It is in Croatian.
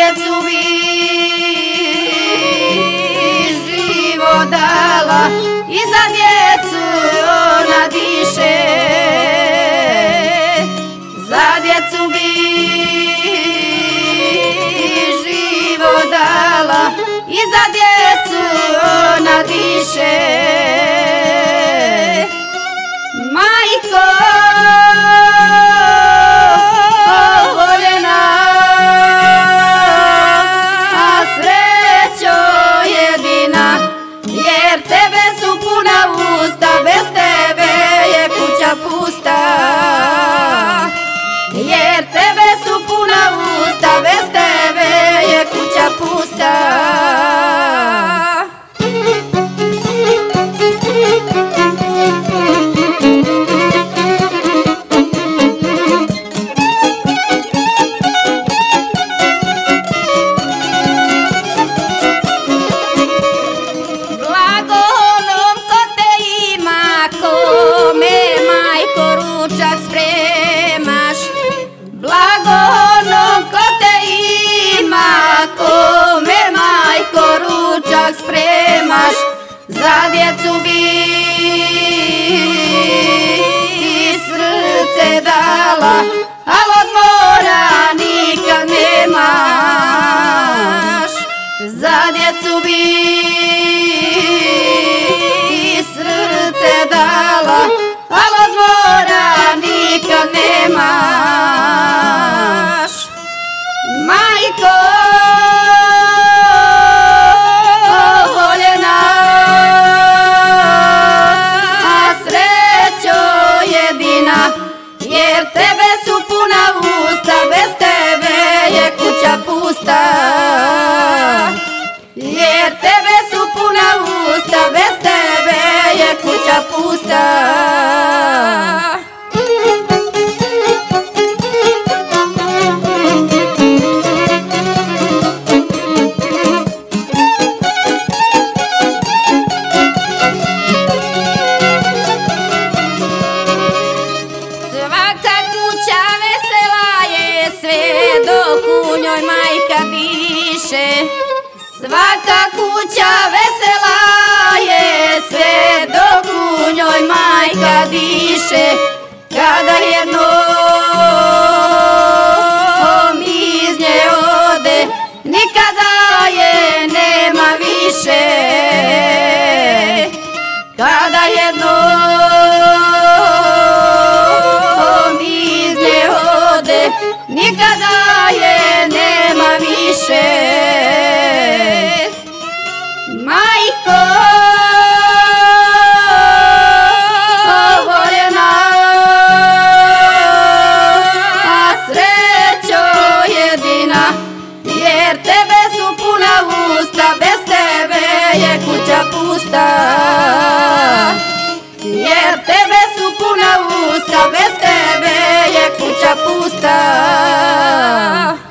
djecu bi život dala i za djecu ona diše. Za djecu bi život dala i za djecu ona diše. Majko voljena, a srećo jedina, jer tebe su puna usta, bez tebe je kuća pusta. Jer tebe su puna usta, bez tebe je kuća pusta. Blago onom ko te ima, kome majko ručak spremaš. Blago onom ko te ima, kome majko ručak spremaš. Za djecu bi srce dala, al od mora nikad nemaš. Za djecu bi srce dala, al od mora nikad nemaš. Majko voljena, a srećo jedina, jer tebe su puna usta, bez tebe je kuća pusta. Jer tebe su puna usta, bez tebe je kuća pusta. Svaka kuća vesela je sve dok u njoj majka diše. Svaka kuća vesela je sve dok u njoj majka diše. Kada jednom iz nje ode, nikada je nema više. Kada jednom iz nje ode, nikada je nema više. Majko voljena, a srećo jedina, jer tebe su puna usta, bez tebe je kuća pusta. Jer tebe su puna usta, bez tebe je kuća pusta.